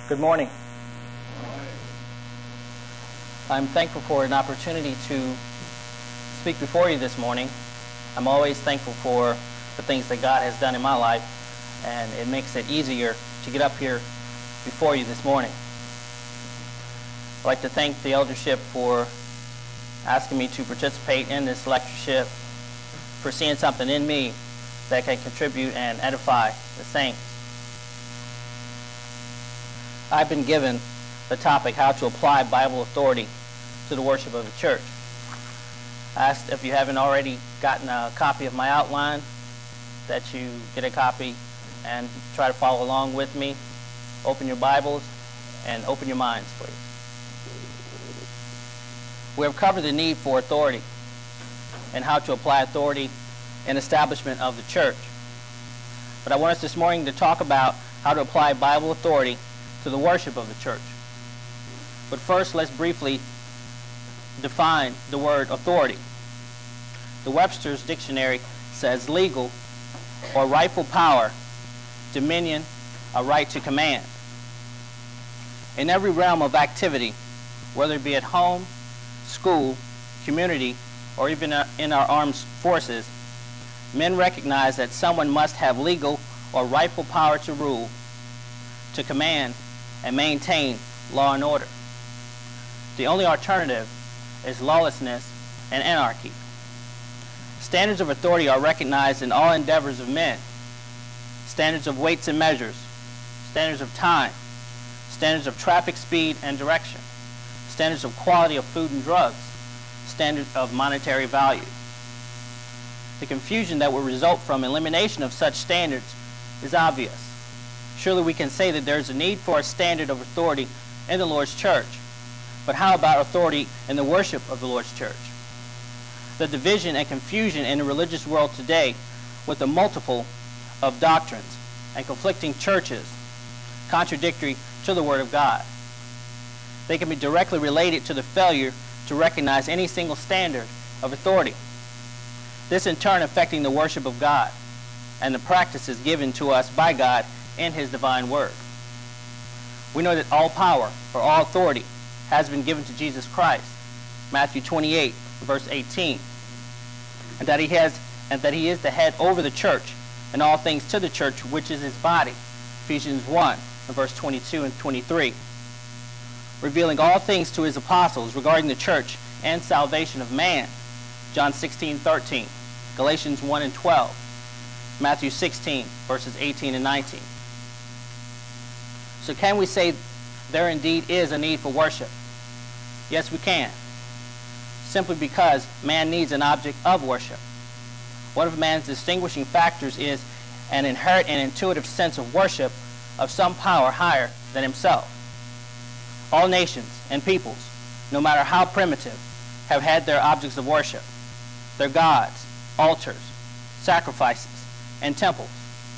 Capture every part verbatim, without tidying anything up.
Good morning. I'm thankful for an opportunity to speak before you this morning. I'm always thankful for the things that God has done in my life, and it makes it easier to get up here before you this morning. I'd like to thank the eldership for asking me to participate in this lectureship, for seeing something in me that can contribute and edify the saints. I've been given the topic, how to apply Bible authority to the worship of the church. I asked if you haven't already gotten a copy of my outline, that you get a copy and try to follow along with me. Open your Bibles and open your minds, please. We have covered the need for authority and how to apply authority in establishment of the church. But I want us this morning to talk about how to apply Bible authority to the worship of the church. But first, let's briefly define the word authority. The Webster's Dictionary says legal or rightful power, dominion, a right to command. In every realm of activity, whether it be at home, school, community, or even in our armed forces, men recognize that someone must have legal or rightful power to rule, to command, and maintain law and order. The only alternative is lawlessness and anarchy. Standards of authority are recognized in all endeavors of men. Standards of weights and measures, standards of time, standards of traffic speed and direction, standards of quality of food and drugs, standards of monetary value. The confusion that will result from elimination of such standards is obvious. Surely we can say that there is a need for a standard of authority in the Lord's church. But how about authority in the worship of the Lord's church? The division and confusion in the religious world today, with the multiple of doctrines and conflicting churches contradictory to the Word of God, they can be directly related to the failure to recognize any single standard of authority. This in turn affecting the worship of God and the practices given to us by God in His divine Word. We know that all power or all authority has been given to Jesus Christ, Matthew twenty-eight, verse eighteen, and that He has and that He is the head over the church, and all things to the church, which is His body, Ephesians one, verse twenty-two and twenty-three, revealing all things to His apostles regarding the church and salvation of man, John sixteen, thirteen, Galatians one and twelve, Matthew sixteen, verses eighteen and nineteen. So can we say there indeed is a need for worship? Yes, we can. Simply because man needs an object of worship. One of man's distinguishing factors is an inherent and intuitive sense of worship of some power higher than himself. All nations and peoples, no matter how primitive, have had their objects of worship, their gods, altars, sacrifices, and temples.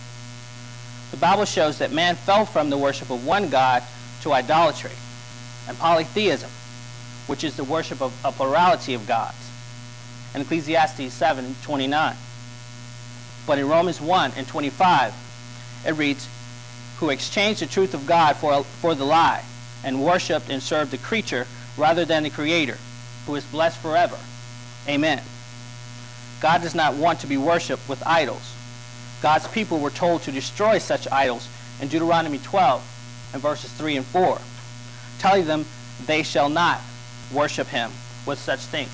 The Bible shows that man fell from the worship of one God to idolatry and polytheism, which is the worship of a plurality of gods, in Ecclesiastes seven, twenty-nine. But in Romans one and twenty-five, it reads, who exchanged the truth of God for, for the lie, and worshipped and served the creature rather than the Creator, who is blessed forever. Amen. God does not want to be worshipped with idols. God's people were told to destroy such idols in Deuteronomy twelve and verses three and four, telling them they shall not worship Him with such things.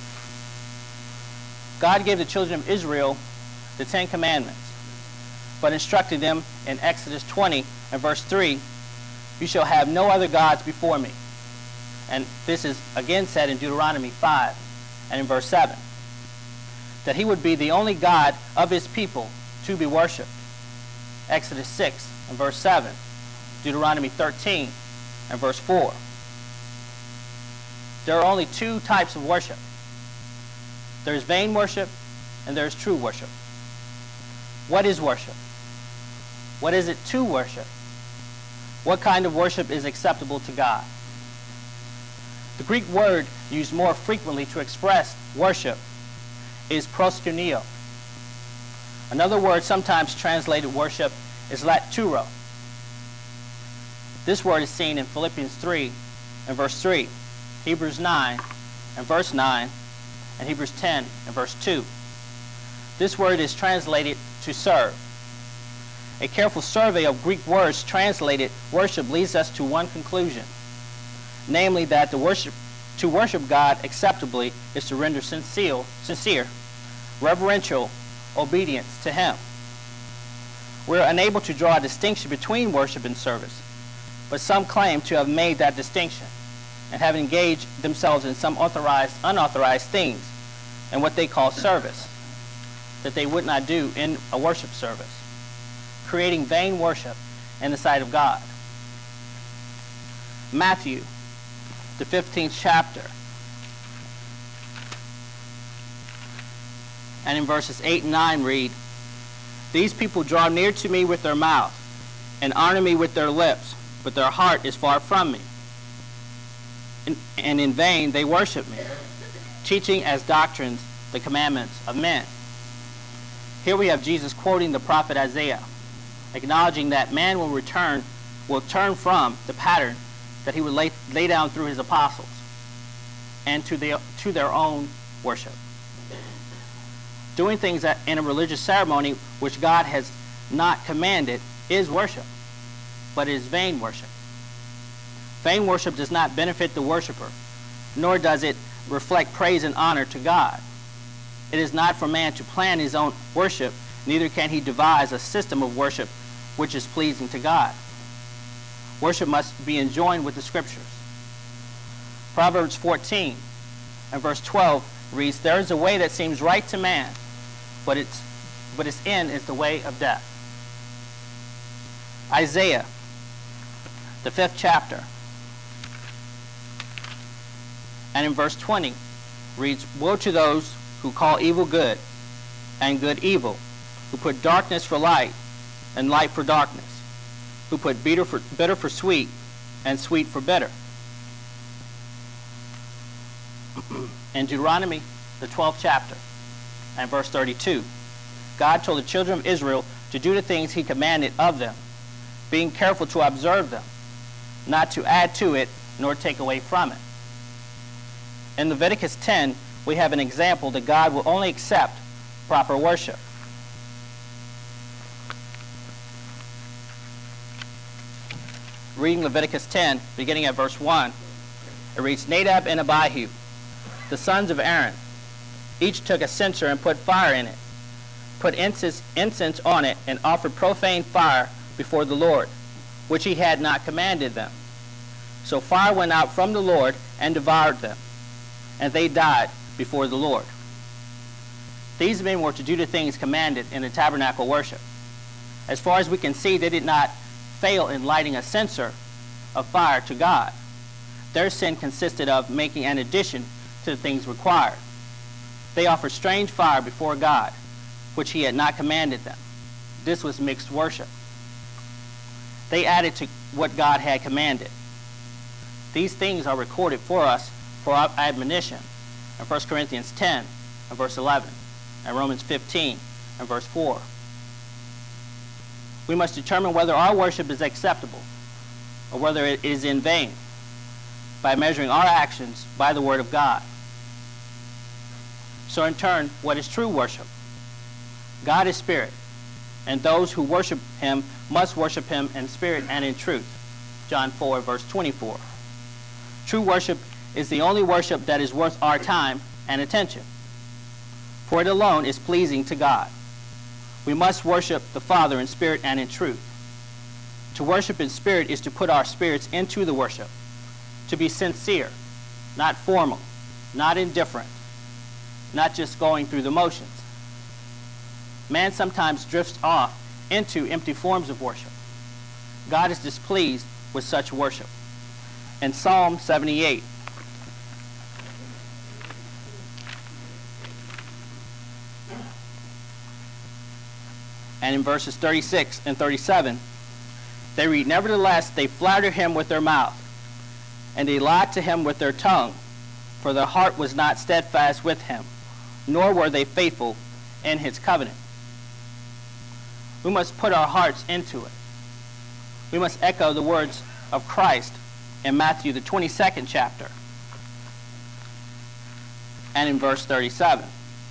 God gave the children of Israel the Ten Commandments, but instructed them in Exodus twenty and verse three, you shall have no other gods before me. And this is again said in Deuteronomy five and in verse seven, that He would be the only God of His people to be worshipped. Exodus six and verse seven, Deuteronomy thirteen and verse four. There are only two types of worship. There is vain worship and there is true worship. What is worship? What is it to worship? What kind of worship is acceptable to God? The Greek word used more frequently to express worship is proskuneo. Another word sometimes translated worship is laturo. This word is seen in Philippians three and verse three, Hebrews nine and verse nine, and Hebrews ten and verse two. This word is translated to serve. A careful survey of Greek words translated worship leads us to one conclusion, namely that the worship, to worship God acceptably is to render sincere, sincere, reverential obedience to Him. We are unable to draw a distinction between worship and service, but some claim to have made that distinction and have engaged themselves in some authorized, unauthorized things and what they call service that they would not do in a worship service, creating vain worship in the sight of God. Matthew, the fifteenth chapter, and in verses eight and nine read, "These people draw near to me with their mouth and honor me with their lips, but their heart is far from me. And, and in vain they worship me, teaching as doctrines the commandments of men." Here we have Jesus quoting the prophet Isaiah, acknowledging that man will return, will turn from the pattern that he would lay, lay down through his apostles and to, the, to their own worship. Doing things that in a religious ceremony which God has not commanded is worship, but it is vain worship. Vain worship does not benefit the worshiper, nor does it reflect praise and honor to God. It is not for man to plan his own worship, neither can he devise a system of worship which is pleasing to God. Worship must be enjoined with the Scriptures. Proverbs fourteen and verse twelve reads, "There is a way that seems right to man, but its, but its end is the way of death." Isaiah, the fifth chapter, and in verse twenty reads, "Woe to those who call evil good and good evil, who put darkness for light and light for darkness, who put bitter for, bitter for sweet and sweet for bitter." In Deuteronomy, the twelfth chapter, and verse thirty-two, God told the children of Israel to do the things He commanded of them, being careful to observe them, not to add to it nor take away from it. In Leviticus ten, we have an example that God will only accept proper worship. Reading Leviticus ten, beginning at verse one, it reads, "Nadab and Abihu, the sons of Aaron, each took a censer and put fire in it, put incense, incense on it, and offered profane fire before the Lord, which He had not commanded them. So fire went out from the Lord and devoured them, and they died before the Lord." These men were to do the things commanded in the tabernacle worship. As far as we can see, they did not fail in lighting a censer of fire to God. Their sin consisted of making an addition to the things required. They offered strange fire before God, which He had not commanded them. This was mixed worship. They added to what God had commanded. These things are recorded for us for our admonition in First Corinthians ten and verse eleven, and Romans fifteen and verse four. We must determine whether our worship is acceptable or whether it is in vain by measuring our actions by the Word of God. So in turn, what is true worship? God is spirit, and those who worship Him must worship Him in spirit and in truth. John four, verse twenty-four. True worship is the only worship that is worth our time and attention, for it alone is pleasing to God. We must worship the Father in spirit and in truth. To worship in spirit is to put our spirits into the worship, to be sincere, not formal, not indifferent, not just going through the motions. Man sometimes drifts off into empty forms of worship. God is displeased with such worship. In Psalm seventy-eight, and in verses thirty-six and thirty-seven, they read, "Nevertheless, they flatter Him with their mouth, and they lied to Him with their tongue, for their heart was not steadfast with Him, nor were they faithful in His covenant." We must put our hearts into it. We must echo the words of Christ in Matthew, the twenty-second chapter, and in verse thirty-seven,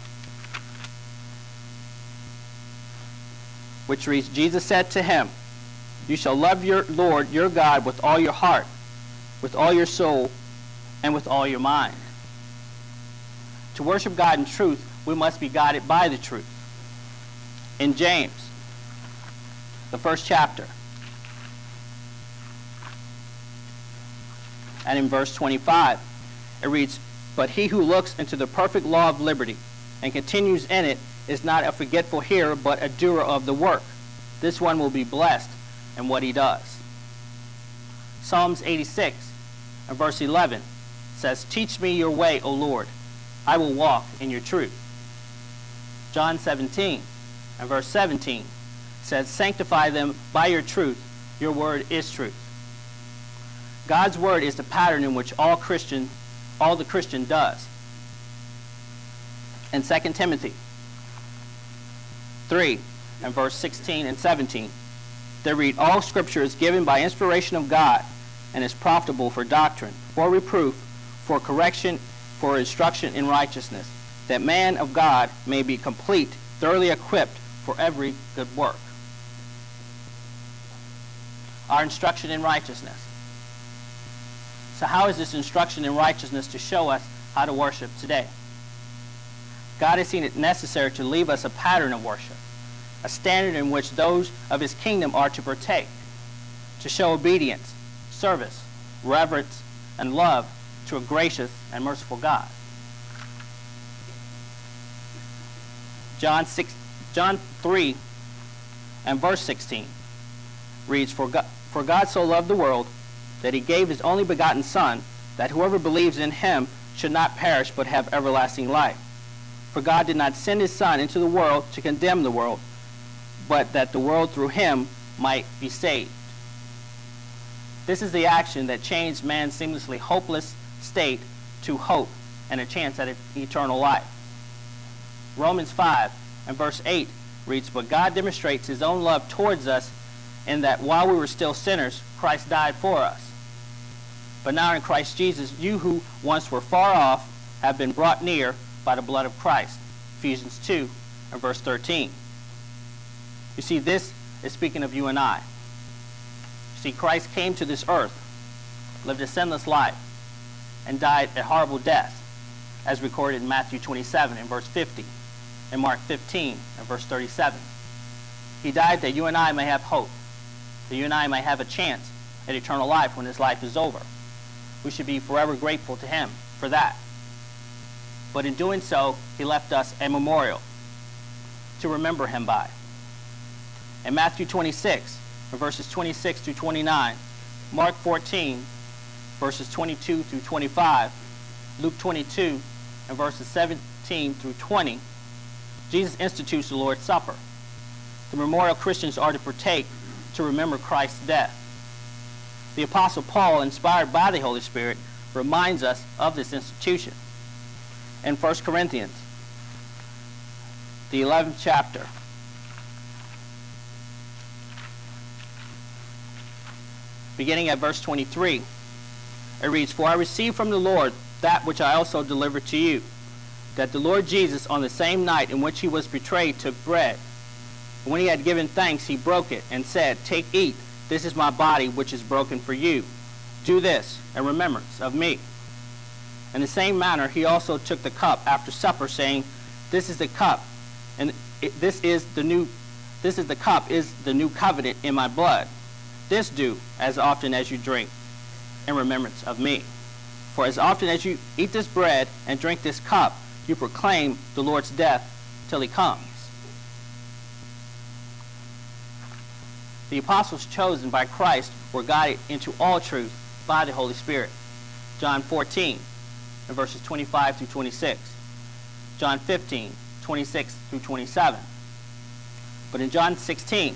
which reads, Jesus said to him, you shall love your Lord your God with all your heart, with all your soul, and with all your mind. To worship God in truth, we must be guided by the truth. In James, the first chapter, and in verse twenty-five, it reads, but he who looks into the perfect law of liberty and continues in it is not a forgetful hearer, but a doer of the work. This one will be blessed in what he does. Psalms eighty-six and verse eleven says, teach me your way, O Lord. I will walk in your truth. John seventeen and verse seventeen says, sanctify them by your truth. Your word is truth. God's word is the pattern in which all Christian, all the Christian does. In Second Timothy three and verse sixteen and seventeen, they read, all scripture is given by inspiration of God and is profitable for doctrine, for reproof, for correction, for instruction in righteousness, that man of God may be complete, thoroughly equipped for every good work. Our instruction in righteousness. So how is this instruction in righteousness to show us how to worship today? God has seen it necessary to leave us a pattern of worship, a standard in which those of his kingdom are to partake, to show obedience, service, reverence, and love to a gracious and merciful God. John six, John three and verse sixteen reads, for God, for God so loved the world that he gave his only begotten Son, that whoever believes in him should not perish but have everlasting life. For God did not send his Son into the world to condemn the world, but that the world through him might be saved. This is the action that changed man's seamlessly hopeless state to hope and a chance at eternal life. Romans five and verse eight reads, but God demonstrates his own love towards us in that while we were still sinners, Christ died for us. But now in Christ Jesus, you who once were far off have been brought near by the blood of Christ. Ephesians two and verse thirteen. You see, this is speaking of you and I. You see, Christ came to this earth, lived a sinless life, and died a horrible death, as recorded in Matthew twenty-seven and verse fifty, and Mark fifteen and verse thirty-seven. He died that you and I may have hope, that you and I may have a chance at eternal life when this life is over. We should be forever grateful to him for that. But in doing so, he left us a memorial to remember him by. In Matthew twenty-six, verses twenty-six through twenty-nine, Mark fourteen, verses twenty-two through twenty-five, Luke twenty-two, and verses seventeen through twenty, Jesus institutes the Lord's Supper. The memorial Christians are to partake to remember Christ's death. The Apostle Paul, inspired by the Holy Spirit, reminds us of this institution. In First Corinthians, the eleventh chapter, beginning at verse twenty-three, it reads, for I received from the Lord that which I also delivered to you, that the Lord Jesus, on the same night in which he was betrayed, took bread. And when he had given thanks, he broke it and said, take, eat, this is my body which is broken for you. Do this in remembrance of me. In the same manner, he also took the cup after supper, saying, this is the cup, and it, this is the new, this is the cup is the new covenant in my blood. This do as often as you drink in remembrance of me. For as often as you eat this bread and drink this cup, you proclaim the Lord's death till he comes. The apostles chosen by Christ were guided into all truth by the Holy Spirit. John fourteen, and verses twenty-five through twenty-six. John fifteen, twenty-six through twenty-seven. But in John sixteen,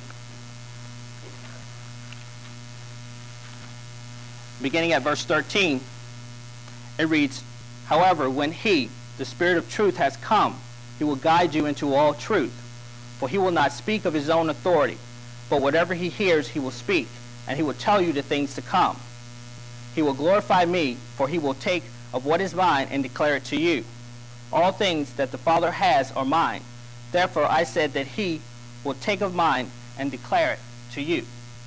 beginning at verse thirteen, it reads, however, when he, the Spirit of truth, has come, he will guide you into all truth. For he will not speak of his own authority, but whatever he hears he will speak, and he will tell you the things to come. He will glorify me, for he will take of what is mine and declare it to you. All things that the Father has are mine. Therefore I said that he will take of mine and declare it to you.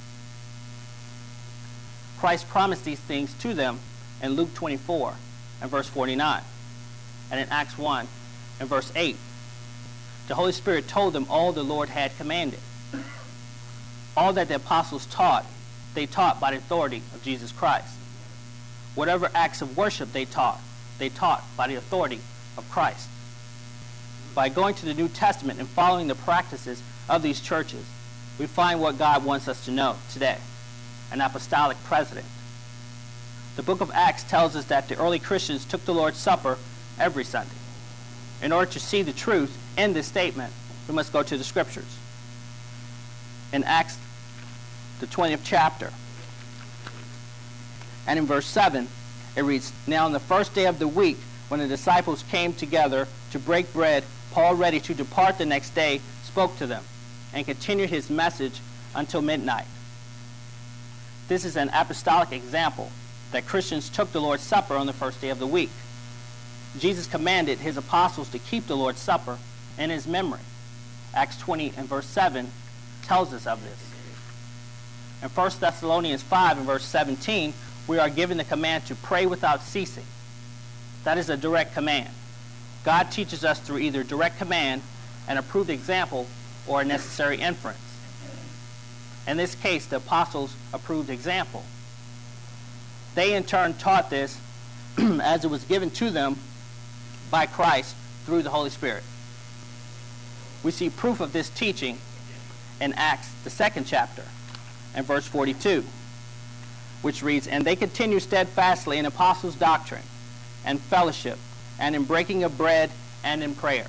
Christ promised these things to them in Luke twenty-four and verse forty-nine, and in Acts one and verse eight. The Holy Spirit told them all the Lord had commanded. All that the apostles taught, they taught by the authority of Jesus Christ. Whatever acts of worship they taught, they taught by the authority of Christ. By going to the New Testament and following the practices of these churches, we find what God wants us to know today, an apostolic precedent. The book of Acts tells us that the early Christians took the Lord's Supper every Sunday. In order to see the truth in this statement, we must go to the scriptures. In Acts, the twentieth chapter, and in verse seven, it reads, "Now on the first day of the week, when the disciples came together to break bread, Paul, ready to depart the next day, spoke to them and continued his message until midnight." This is an apostolic example that Christians took the Lord's Supper on the first day of the week. Jesus commanded his apostles to keep the Lord's Supper in his memory. Acts twenty and verse seven tells us of this. In First Thessalonians five and verse seventeen, we are given the command to pray without ceasing. That is a direct command. God teaches us through either direct command, an approved example, or a necessary inference. In this case, the apostles approved example. They in turn taught this as it was given to them by Christ through the Holy Spirit. We see proof of this teaching in Acts, the second chapter, and verse forty-two, which reads, "And they continue steadfastly in apostles' doctrine and fellowship, and in breaking of bread and in prayers."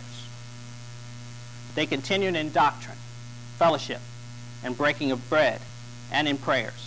They continued in doctrine, fellowship, and breaking of bread and in prayers.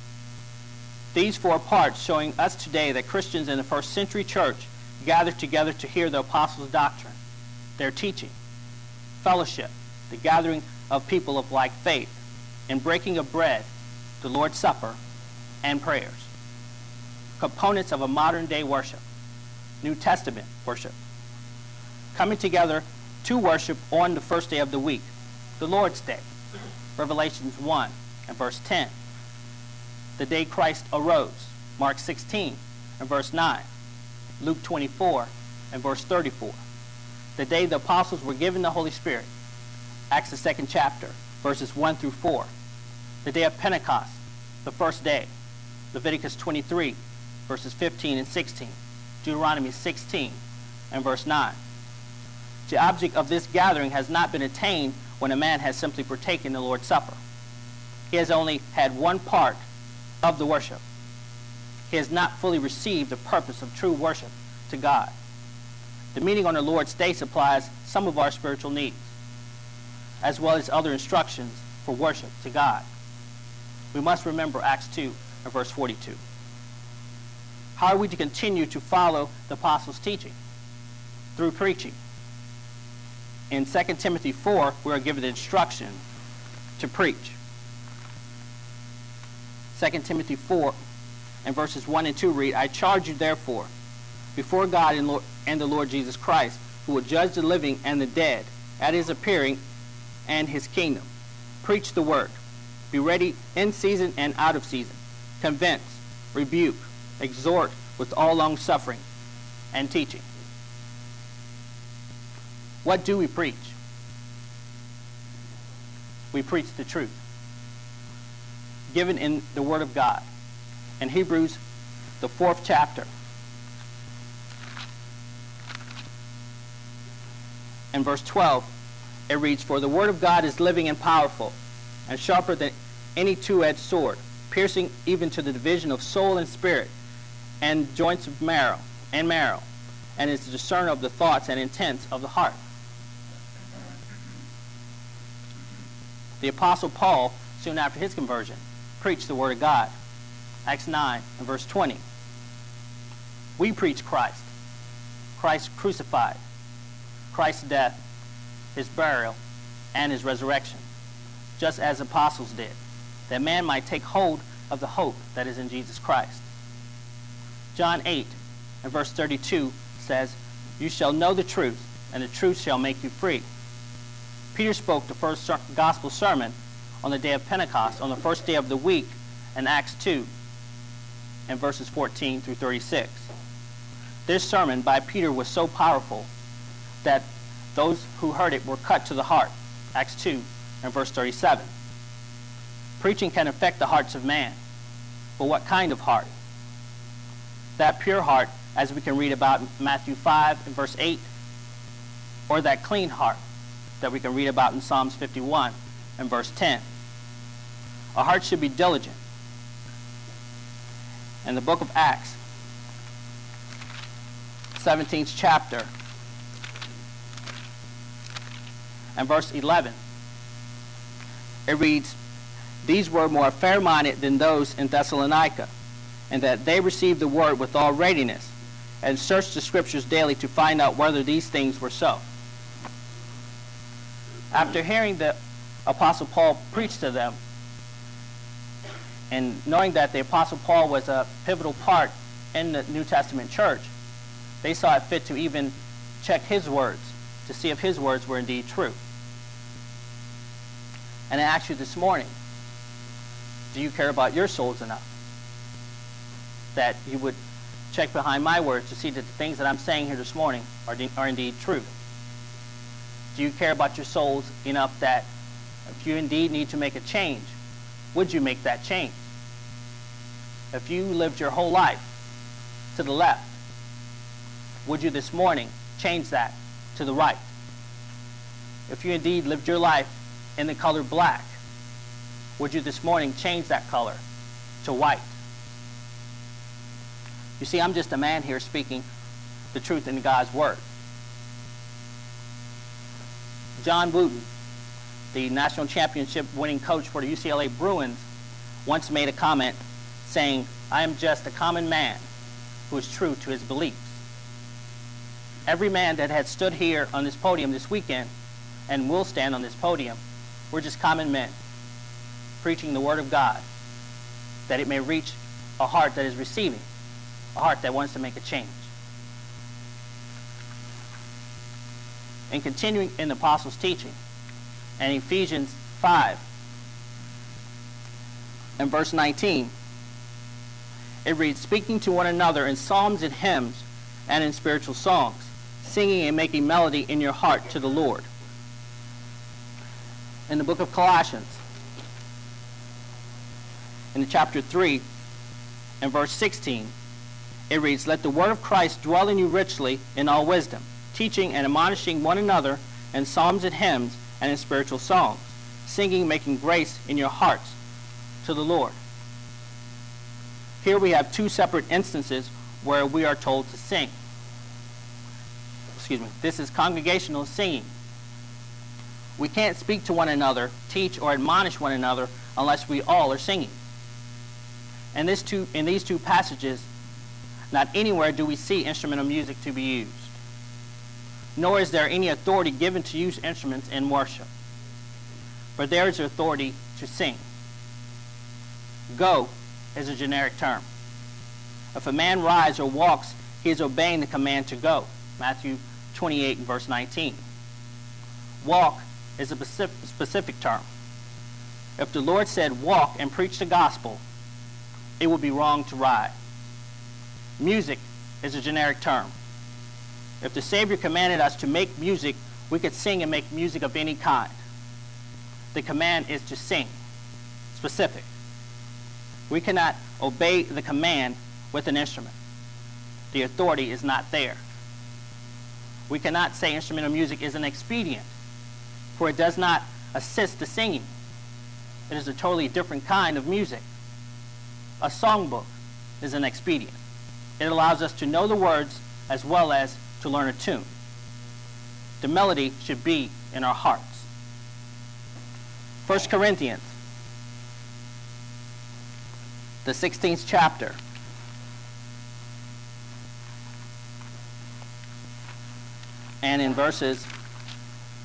These four parts showing us today that Christians in the first century church gathered together to hear the apostles' doctrine, their teaching, fellowship, the gathering of people of like faith, and breaking of bread, the Lord's Supper, and prayers. Components of a modern day worship, New Testament worship. Coming together to worship on the first day of the week, the Lord's Day, Revelations one and verse ten. The day Christ arose, Mark sixteen and verse nine. Luke twenty-four and verse thirty-four. The day the apostles were given the Holy Spirit, Acts the second chapter, verses one through four. The day of Pentecost, the first day, Leviticus twenty-three, verses fifteen and sixteen. Deuteronomy sixteen and verse nine. The object of this gathering has not been attained when a man has simply partaken the Lord's Supper. He has only had one part of the worship. He has not fully received the purpose of true worship to God. The meeting on the Lord's Day supplies some of our spiritual needs, as well as other instructions for worship to God. We must remember Acts two and verse forty-two. How are we to continue to follow the apostles' teaching? Through preaching. In Second Timothy four, we are given the instruction to preach. Second Timothy four and verses one and two read, "I charge you therefore, before God and, Lord, and the Lord Jesus Christ, who will judge the living and the dead at his appearing and his kingdom. Preach the word. Be ready in season and out of season. Convince, rebuke, exhort with all long suffering and teaching." What do we preach? We preach the truth given in the Word of God. In Hebrews, the fourth chapter, and verse twelve, it reads, "For the Word of God is living and powerful, and sharper than any two-edged sword, piercing even to the division of soul and spirit, and joints of marrow and marrow, and is the discerner of the thoughts and intents of the heart." The Apostle Paul, soon after his conversion, preached the Word of God. Acts nine and verse twenty. We preach Christ, Christ crucified, Christ's death, his burial, and his resurrection, just as apostles did, that man might take hold of the hope that is in Jesus Christ. John eight and verse thirty-two says, "You shall know the truth, and the truth shall make you free." Peter spoke the first ser- gospel sermon on the day of Pentecost, on the first day of the week, in Acts two, and verses fourteen through thirty-six. This sermon by Peter was so powerful that those who heard it were cut to the heart, Acts two and verse thirty-seven. Preaching can affect the hearts of man, but what kind of heart? That pure heart, as we can read about in Matthew five and verse eight, or that clean heart that we can read about in Psalms fifty-one and verse ten. Our heart should be diligent. In the book of Acts, seventeenth chapter, and verse eleven, it reads, "These were more fair-minded than those in Thessalonica, and that they received the word with all readiness, and searched the scriptures daily to find out whether these things were so." After hearing the Apostle Paul preach to them, and knowing that the Apostle Paul was a pivotal part in the New Testament church, they saw it fit to even check his words to see if his words were indeed true. And I ask you this morning, do you care about your souls enough that you would check behind my words to see that the things that I'm saying here this morning are, de- are indeed true? Do you care about your souls enough that if you indeed need to make a change, would you make that change? If you lived your whole life to the left, would you this morning change that to the right? If you indeed lived your life in the color black, would you this morning change that color to white? You see, I'm just a man here speaking the truth in God's word. John Wooten, the national championship winning coach for the U C L A Bruins, once made a comment saying, "I am just a common man who is true to his beliefs." Every man that had stood here on this podium this weekend and will stand on this podium, we're just common men preaching the word of God, that it may reach a heart that is receiving, a heart that wants to make a change. In continuing in the apostles' teaching, and Ephesians five and verse nineteen, it reads, "Speaking to one another in psalms and hymns and in spiritual songs, singing and making melody in your heart to the Lord." In the book of Colossians, in the chapter three and verse sixteen, it reads, "Let the word of Christ dwell in you richly in all wisdom, teaching and admonishing one another in psalms and hymns and in spiritual songs, singing, making grace in your hearts to the Lord." Here we have two separate instances where we are told to sing. Excuse me. This is congregational singing. We can't speak to one another, teach, or admonish one another unless we all are singing. And this two, in these two passages, not anywhere do we see instrumental music to be used, nor is there any authority given to use instruments in worship. But there is authority to sing. Go is a generic term. If a man rides or walks, he is obeying the command to go. Matthew twenty-eight and verse nineteen. Walk is a specific, specific term. If the Lord said walk and preach the gospel, it would be wrong to ride. Music is a generic term. If the Savior commanded us to make music, we could sing and make music of any kind. The command is to sing, specific. We cannot obey the command with an instrument. The authority is not there. We cannot say instrumental music is an expedient, for it does not assist the singing. It is a totally different kind of music. A songbook is an expedient. It allows us to know the words as well as to learn a tune. The melody should be in our hearts. First Corinthians, the sixteenth chapter, and in verses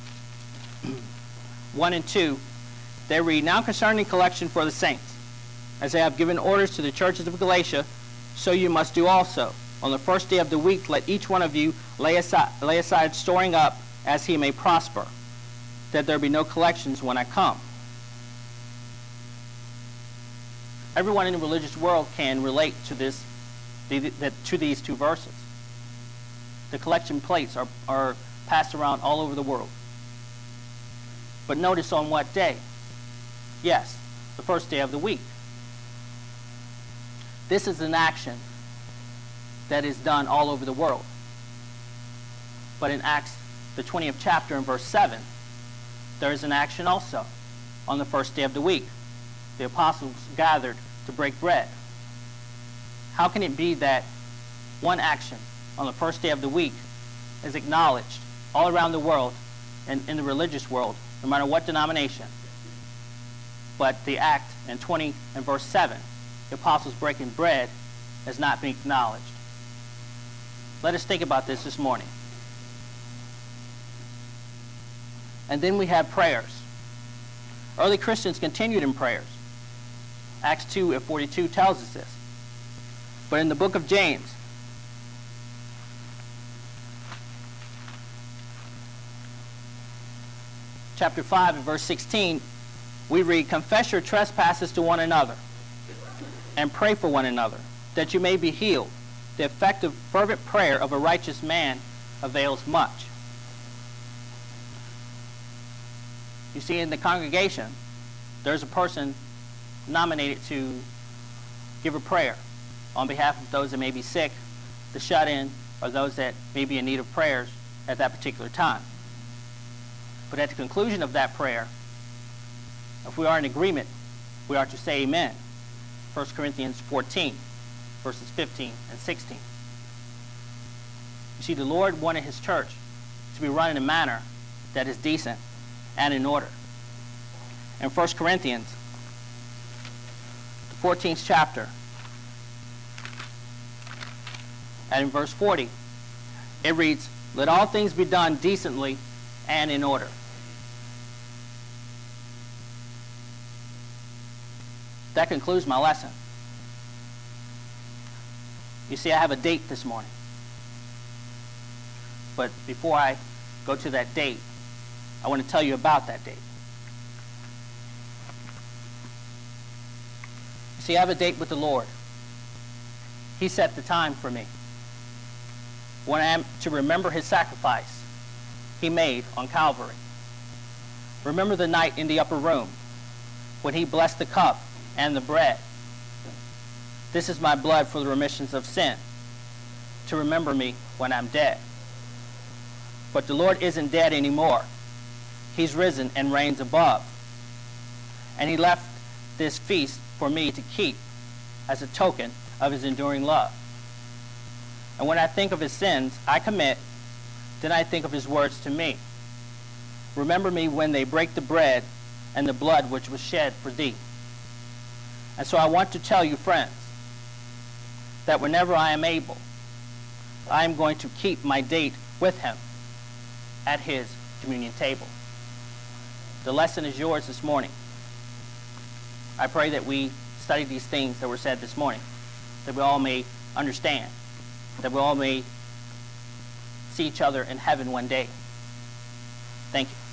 one and two, they read, "Now concerning collection for the saints, As I have given orders to the churches of Galatia, so you must do also. On the first day of the week, let each one of you lay aside, lay aside storing up as he may prosper, that there be no collections when I come. Everyone in the religious world can relate to this, to these two verses. The collection plates are, are passed around all over the world. But notice on what day? Yes, the first day of the week. This is an action that is done all over the world. But in Acts, the twentieth chapter, in verse seven, there is an action also on the first day of the week. The apostles gathered to break bread. How can it be that one action on the first day of the week is acknowledged all around the world and in the religious world, no matter what denomination, but the act in twenty and verse seven, the apostles breaking bread, is not being acknowledged? Let us think about this this morning. And then we have prayers. Early Christians continued in prayers. Acts two and forty-two tells us this. But in the book of James, chapter five and verse sixteen, we read, confess your trespasses to one another and pray for one another, that you may be healed. The effective, fervent prayer of a righteous man avails much. You see, in the congregation, there's a person nominated to give a prayer on behalf of those that may be sick, the shut-in, or those that may be in need of prayers at that particular time. But at the conclusion of that prayer, if we are in agreement, we are to say amen. First Corinthians fourteen, verses fifteen and sixteen. You see, the Lord wanted his church to be run in a manner that is decent and in order. In First Corinthians, the fourteenth chapter, and in verse forty, it reads, let all things be done decently and in order. That concludes my lesson. You see, I have a date this morning. But before I go to that date, I want to tell you about that date. You see, I have a date with the Lord. He set the time for me when I am to remember his sacrifice he made on Calvary. Remember the night in the upper room when he blessed the cup and the bread. This is my blood for the remissions of sin, to remember me when I'm dead. But the Lord isn't dead anymore. He's risen and reigns above. And he left this feast for me to keep as a token of his enduring love. And when I think of his sins I commit, then I think of his words to me. Remember me when they break the bread and the blood which was shed for thee. And so I want to tell you, friends, that whenever I am able, I am going to keep my date with him at his communion table. The lesson is yours this morning. I pray that we study these things that were said this morning, that we all may understand, that we all may see each other in heaven one day. Thank you.